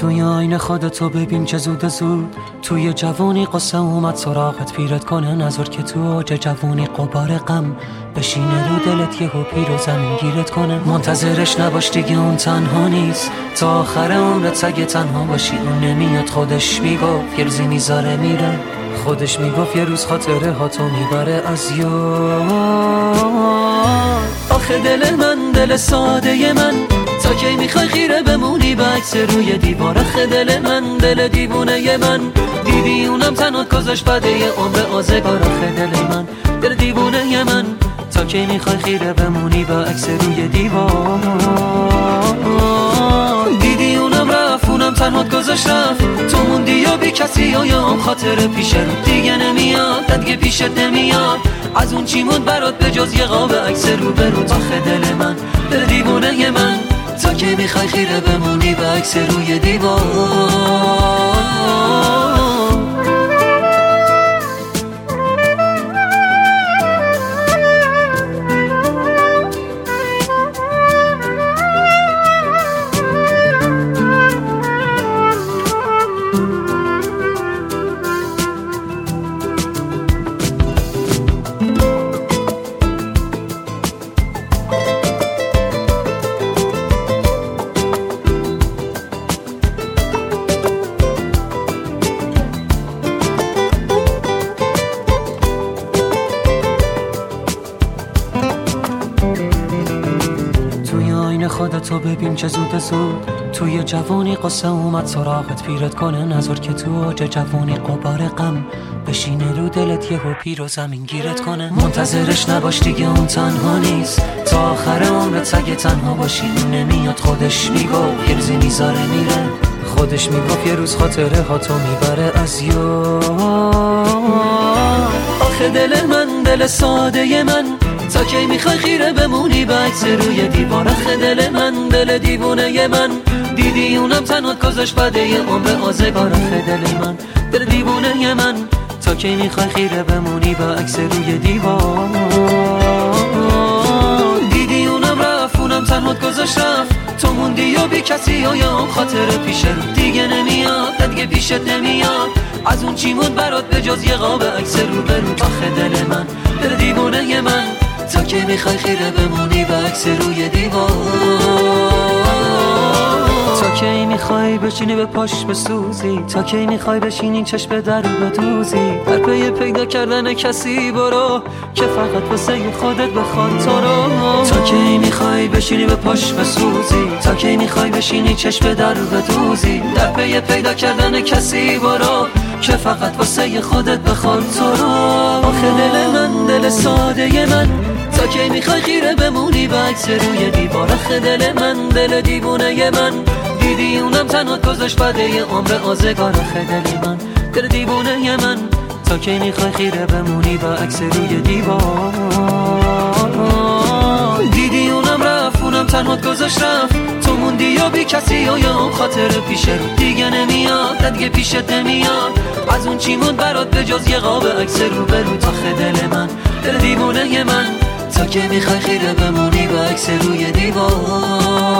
توی آینه خودتو ببین چه زود زود توی جوانی قصه اومد سراغت پیرت کنه نظر که تو اوج جوانی قبار غم بشینه رو دلت یهو پیر و زمین گیرت کنه. منتظرش نباش دیگه اون تنها نیست تا آخر عمرت سگه تنها باشی. اون نمیاد خودش میگفت یه روزی میذاره میره. خودش میگفت یه روز خاطره ها تو میبره از یاد. آخه دل من دل ساده من تا کی میخوای خیره بمونی به عکس روی دیوار. آخه دل من دل دیوونه من دیدی اونم تنها گذاشت بده یه عمر آزگار. آخه دل من دل دیوونه من تا کی میخوای خیره بمونی به عکس روی دیوار. دیدی اونم رفت اونم تنها گذاشت رفت تو موندی یا بی کسی و یا هم خاطر پیش رو دیگه نمیاد دیگه پیشت نمیاد. از اون چی موند برات به جز یه قاب عکس رو برو. آخه دل من دل دیوونه من تا که میخوای خیره بمونی به عکس روی دیوار. خودتو ببین چه زود زود توی جوانی قصه اومد سراغت پیرت کنه نظر که تو اوج جوانی قبار غم بشینه رو دلت یهو پیر و زمین گیرت کنه. منتظرش نباش دیگه اون تنها نیست تا آخر عمرت سگه تنها باشی. اون نمیاد خودش میگفت یه روزی میذاره میره. خودش میگفت یه روز خاطره ها تو میبره از یاد. آخه دل من دل ساده من تا کی میخوای خیره بمونی به عکس روی دیوار. آخه دل من دل دیوونه من دیدی اونم تنها گذاشت بده یه عمر آزگار. آخه دل من دل دیوونه من تا کی میخوای خیره بمونی به عکس روی دیوار. دیدی اونم رفت اونم تنها گذاشت رفت تو موندی یا بی کسی و یا هم خاطر پیش رو دیگه نمیاد دیگه پیشت نمیاد. از اون چی موند برات به جز یه قاب عکس رو برو. آخه دل من دل دیوونه من تا که میخوای خیره بمونی به عکس روی دیوار. تا کی میخوای بشینی به پاش بسوزی. تا کی میخوای بشینی چشم در بدوزی. در پی پیدا کردن کسی برو که فقط واسه خودت بخواد تو رو. تا کی میخوای بشینی به پاش بسوزی. تا کی میخوای بشینی چشم در بدوزی. در پی پیدا کردن کسی برو که فقط واسه خودت بخواد تو رو. آخه دل من دل ساده من تا کی میخوای خیره بمونی به عکس روی دیوار. آخه دل من دل دیوونه من دیدی اونم تنها گذاشت بده یه عمر آزگار. آخه دل من دل دیوونه من تا کی میخوای خیره بمونی به عکس روی دیوار. دیدی اونم رفت اونم تنها گذاشت رفت تو موندی یا بی کسی و یا هم خاطر پیش رو دیگه نمیاد دیگه پیشت نمیاد. از اون چی موند برات به جز یه قاب عکس رو برو. آخه دل من دل دیوونه من تا که میخوای خیره بمونی به عکس روی دیوار.